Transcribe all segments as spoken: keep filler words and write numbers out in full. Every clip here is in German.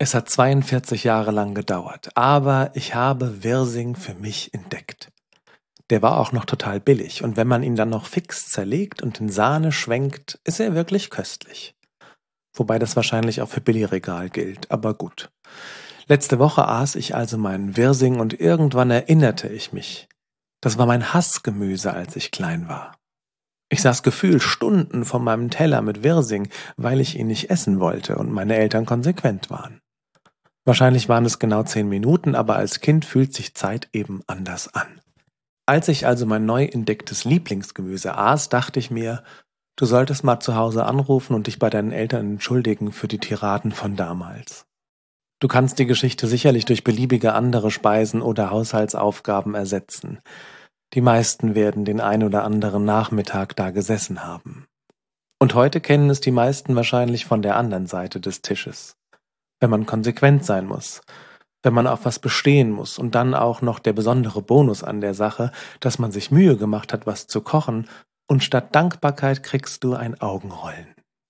Es hat zweiundvierzig Jahre lang gedauert, aber ich habe Wirsing für mich entdeckt. Der war auch noch total billig und wenn man ihn dann noch fix zerlegt und in Sahne schwenkt, ist er wirklich köstlich. Wobei das wahrscheinlich auch für Billigregal gilt, aber gut. Letzte Woche aß ich also meinen Wirsing und irgendwann erinnerte ich mich. Das war mein Hassgemüse, als ich klein war. Ich saß gefühlt Stunden vor meinem Teller mit Wirsing, weil ich ihn nicht essen wollte und meine Eltern konsequent waren. Wahrscheinlich waren es genau zehn Minuten, aber als Kind fühlt sich Zeit eben anders an. Als ich also mein neu entdecktes Lieblingsgemüse aß, dachte ich mir, du solltest mal zu Hause anrufen und dich bei deinen Eltern entschuldigen für die Tiraden von damals. Du kannst die Geschichte sicherlich durch beliebige andere Speisen oder Haushaltsaufgaben ersetzen. Die meisten werden den ein oder anderen Nachmittag da gesessen haben. Und heute kennen es die meisten wahrscheinlich von der anderen Seite des Tisches. Wenn man konsequent sein muss, wenn man auf was bestehen muss und dann auch noch der besondere Bonus an der Sache, dass man sich Mühe gemacht hat, was zu kochen und statt Dankbarkeit kriegst du ein Augenrollen.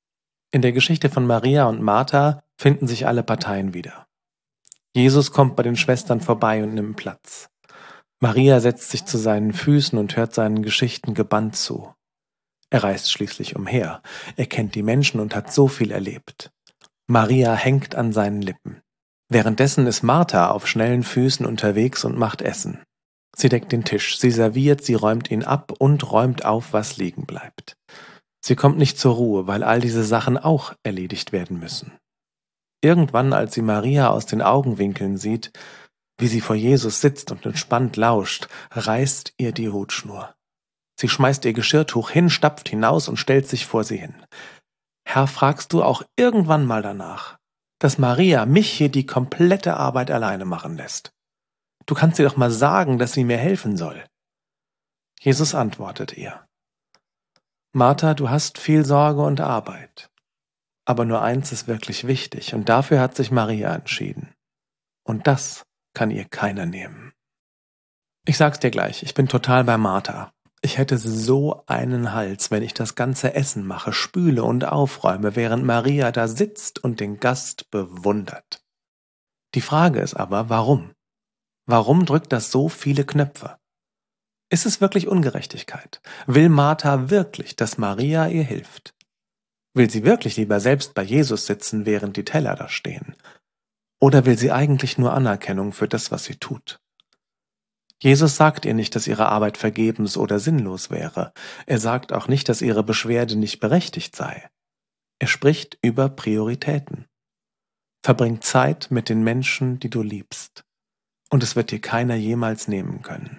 In der Geschichte von Maria und Martha finden sich alle Parteien wieder. Jesus kommt bei den Schwestern vorbei und nimmt Platz. Maria setzt sich zu seinen Füßen und hört seinen Geschichten gebannt zu. Er reist schließlich umher, er kennt die Menschen und hat so viel erlebt. Maria hängt an seinen Lippen. Währenddessen ist Martha auf schnellen Füßen unterwegs und macht Essen. Sie deckt den Tisch, sie serviert, sie räumt ihn ab und räumt auf, was liegen bleibt. Sie kommt nicht zur Ruhe, weil all diese Sachen auch erledigt werden müssen. Irgendwann, als sie Maria aus den Augenwinkeln sieht, wie sie vor Jesus sitzt und entspannt lauscht, reißt ihr die Hutschnur. Sie schmeißt ihr Geschirrtuch hin, stapft hinaus und stellt sich vor sie hin. Herr, fragst du auch irgendwann mal danach, dass Maria mich hier die komplette Arbeit alleine machen lässt? Du kannst ihr doch mal sagen, dass sie mir helfen soll. Jesus antwortet ihr. Martha, du hast viel Sorge und Arbeit. Aber nur eins ist wirklich wichtig und dafür hat sich Maria entschieden. Und das kann ihr keiner nehmen. Ich sag's dir gleich, ich bin total bei Martha. Ich hätte so einen Hals, wenn ich das ganze Essen mache, spüle und aufräume, während Maria da sitzt und den Gast bewundert. Die Frage ist aber, warum? Warum drückt das so viele Knöpfe? Ist es wirklich Ungerechtigkeit? Will Martha wirklich, dass Maria ihr hilft? Will sie wirklich lieber selbst bei Jesus sitzen, während die Teller da stehen? Oder will sie eigentlich nur Anerkennung für das, was sie tut? Jesus sagt ihr nicht, dass ihre Arbeit vergebens oder sinnlos wäre. Er sagt auch nicht, dass ihre Beschwerde nicht berechtigt sei. Er spricht über Prioritäten. Verbring Zeit mit den Menschen, die du liebst. Und es wird dir keiner jemals nehmen können.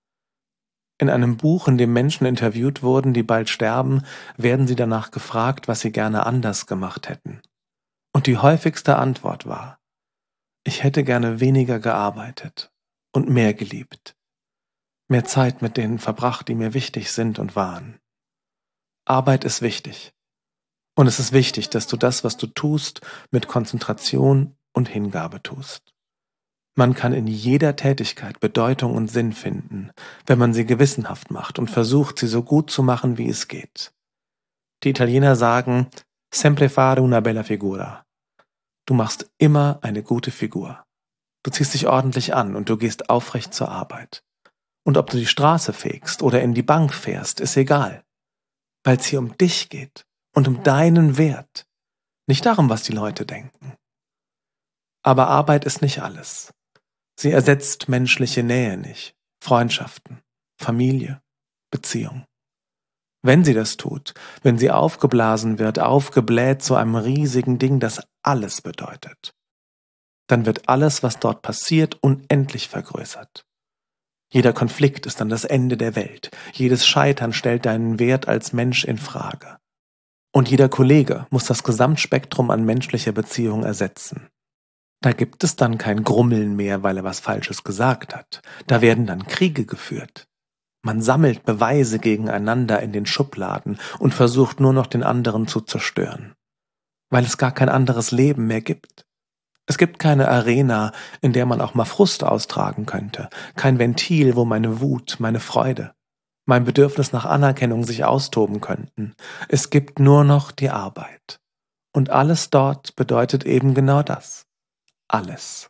In einem Buch, in dem Menschen interviewt wurden, die bald sterben, werden sie danach gefragt, was sie gerne anders gemacht hätten. Und die häufigste Antwort war: Ich hätte gerne weniger gearbeitet und mehr geliebt. Mehr Zeit mit denen verbracht, die mir wichtig sind und waren. Arbeit ist wichtig. Und es ist wichtig, dass du das, was du tust, mit Konzentration und Hingabe tust. Man kann in jeder Tätigkeit Bedeutung und Sinn finden, wenn man sie gewissenhaft macht und versucht, sie so gut zu machen, wie es geht. Die Italiener sagen, sempre fare una bella figura. Du machst immer eine gute Figur. Du ziehst dich ordentlich an und du gehst aufrecht zur Arbeit. Und ob du die Straße fegst oder in die Bank fährst, ist egal. Weil es hier um dich geht und um deinen Wert. Nicht darum, was die Leute denken. Aber Arbeit ist nicht alles. Sie ersetzt menschliche Nähe nicht, Freundschaften, Familie, Beziehung. Wenn sie das tut, wenn sie aufgeblasen wird, aufgebläht zu einem riesigen Ding, das alles bedeutet, dann wird alles, was dort passiert, unendlich vergrößert. Jeder Konflikt ist dann das Ende der Welt. Jedes Scheitern stellt deinen Wert als Mensch in Frage. Und jeder Kollege muss das Gesamtspektrum an menschlicher Beziehung ersetzen. Da gibt es dann kein Grummeln mehr, weil er was Falsches gesagt hat. Da werden dann Kriege geführt. Man sammelt Beweise gegeneinander in den Schubladen und versucht nur noch den anderen zu zerstören. Weil es gar kein anderes Leben mehr gibt. Es gibt keine Arena, in der man auch mal Frust austragen könnte. Kein Ventil, wo meine Wut, meine Freude, mein Bedürfnis nach Anerkennung sich austoben könnten. Es gibt nur noch die Arbeit. Und alles dort bedeutet eben genau das. alles.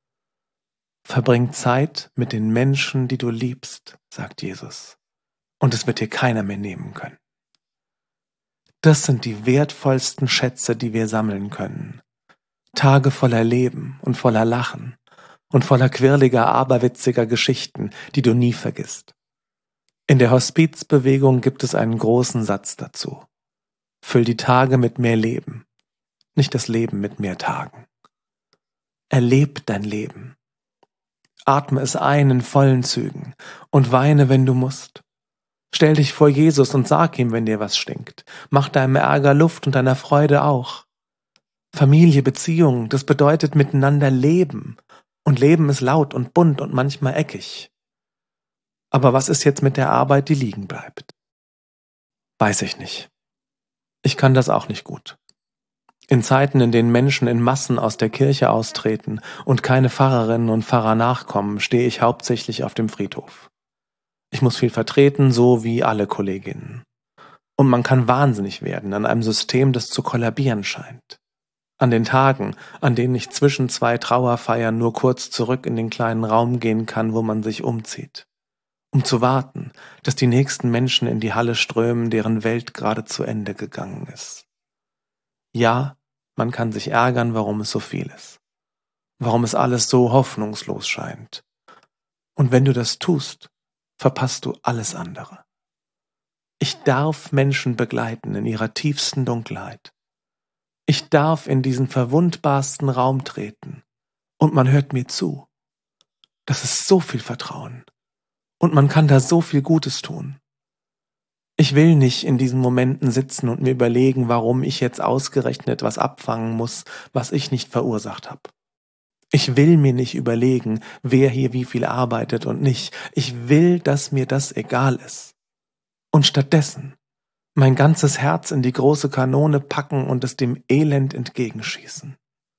Verbring Zeit mit den Menschen, die du liebst, sagt Jesus, und es wird dir keiner mehr nehmen können. Das sind die wertvollsten Schätze, die wir sammeln können. Tage voller Leben und voller Lachen und voller quirliger, aberwitziger Geschichten, die du nie vergisst. In der Hospizbewegung gibt es einen großen Satz dazu. Füll die Tage mit mehr Leben, nicht das Leben mit mehr Tagen. Erleb dein Leben. Atme es ein in vollen Zügen und weine, wenn du musst. Stell dich vor Jesus und sag ihm, wenn dir was stinkt. Mach deinem Ärger Luft und deiner Freude auch. Familie, Beziehung, das bedeutet miteinander leben. Und Leben ist laut und bunt und manchmal eckig. Aber was ist jetzt mit der Arbeit, die liegen bleibt? Weiß ich nicht. Ich kann das auch nicht gut. In Zeiten, in denen Menschen in Massen aus der Kirche austreten und keine Pfarrerinnen und Pfarrer nachkommen, stehe ich hauptsächlich auf dem Friedhof. Ich muss viel vertreten, so wie alle Kolleginnen. Und man kann wahnsinnig werden an einem System, das zu kollabieren scheint. An den Tagen, an denen ich zwischen zwei Trauerfeiern nur kurz zurück in den kleinen Raum gehen kann, wo man sich umzieht. Um zu warten, dass die nächsten Menschen in die Halle strömen, deren Welt gerade zu Ende gegangen ist. Ja, man kann sich ärgern, warum es so viel ist. Warum es alles so hoffnungslos scheint. Und wenn du das tust, verpasst du alles andere. Ich darf Menschen begleiten in ihrer tiefsten Dunkelheit. Ich darf in diesen verwundbarsten Raum treten. Und man hört mir zu. Das ist so viel Vertrauen. Und man kann da so viel Gutes tun. Ich will nicht in diesen Momenten sitzen und mir überlegen, warum ich jetzt ausgerechnet was abfangen muss, was ich nicht verursacht habe. Ich will mir nicht überlegen, wer hier wie viel arbeitet und nicht. Ich will, dass mir das egal ist. Und stattdessen mein ganzes Herz in die große Kanone packen und es dem Elend entgegenschießen.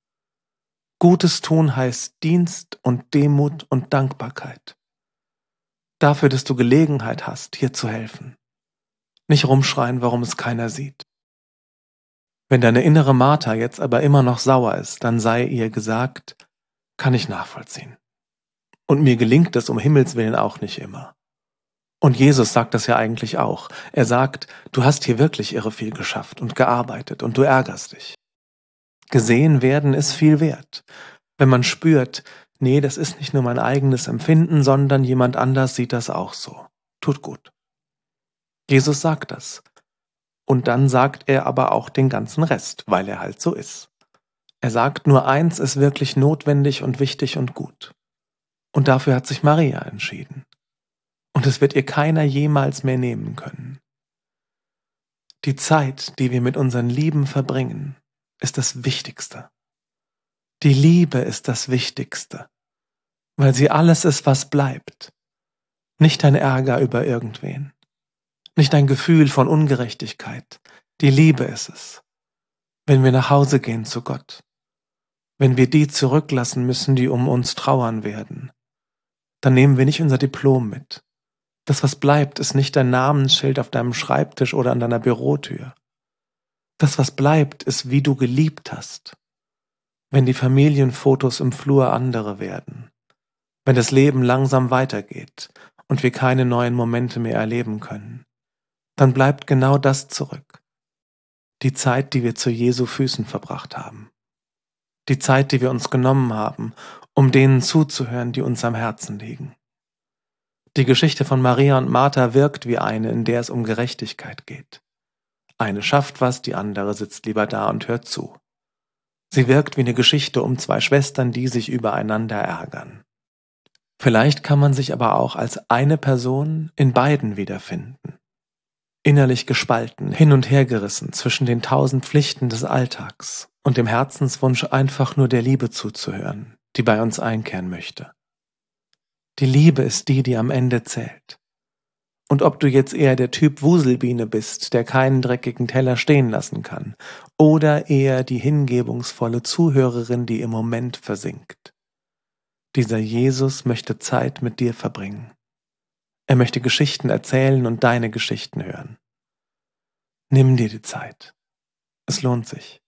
Gutes tun heißt Dienst und Demut und Dankbarkeit. Dafür, dass du Gelegenheit hast, hier zu helfen. Nicht rumschreien, warum es keiner sieht. Wenn deine innere Martha jetzt aber immer noch sauer ist, dann sei ihr gesagt, kann ich nachvollziehen. Und mir gelingt es um Himmels Willen auch nicht immer. Und Jesus sagt das ja eigentlich auch. Er sagt, du hast hier wirklich irre viel geschafft und gearbeitet und du ärgerst dich. Gesehen werden ist viel wert. Wenn man spürt, nee, das ist nicht nur mein eigenes Empfinden, sondern jemand anders sieht das auch so. Tut gut. Jesus sagt das. Und dann sagt er aber auch den ganzen Rest, weil er halt so ist. Er sagt, nur eins ist wirklich notwendig und wichtig und gut. Und dafür hat sich Maria entschieden. Und es wird ihr keiner jemals mehr nehmen können. Die Zeit, die wir mit unseren Lieben verbringen, ist das Wichtigste. Die Liebe ist das Wichtigste, weil sie alles ist, was bleibt. Nicht dein Ärger über irgendwen, nicht dein Gefühl von Ungerechtigkeit. Die Liebe ist es. Wenn wir nach Hause gehen zu Gott, wenn wir die zurücklassen müssen, die um uns trauern werden, dann nehmen wir nicht unser Diplom mit. Das, was bleibt, ist nicht dein Namensschild auf deinem Schreibtisch oder an deiner Bürotür. Das, was bleibt, ist, wie du geliebt hast. Wenn die Familienfotos im Flur andere werden. Wenn das Leben langsam weitergeht und wir keine neuen Momente mehr erleben können. Dann bleibt genau das zurück. Die Zeit, die wir zu Jesu Füßen verbracht haben. Die Zeit, die wir uns genommen haben, um denen zuzuhören, die uns am Herzen liegen. Die Geschichte von Maria und Martha wirkt wie eine, in der es um Gerechtigkeit geht. Eine schafft was, die andere sitzt lieber da und hört zu. Sie wirkt wie eine Geschichte um zwei Schwestern, die sich übereinander ärgern. Vielleicht kann man sich aber auch als eine Person in beiden wiederfinden. Innerlich gespalten, hin und her gerissen zwischen den tausend Pflichten des Alltags und dem Herzenswunsch, einfach nur der Liebe zuzuhören, die bei uns einkehren möchte. Die Liebe ist die, die am Ende zählt. Und ob du jetzt eher der Typ Wuselbiene bist, der keinen dreckigen Teller stehen lassen kann, oder eher die hingebungsvolle Zuhörerin, die im Moment versinkt. Dieser Jesus möchte Zeit mit dir verbringen. Er möchte Geschichten erzählen und deine Geschichten hören. Nimm dir die Zeit. Es lohnt sich.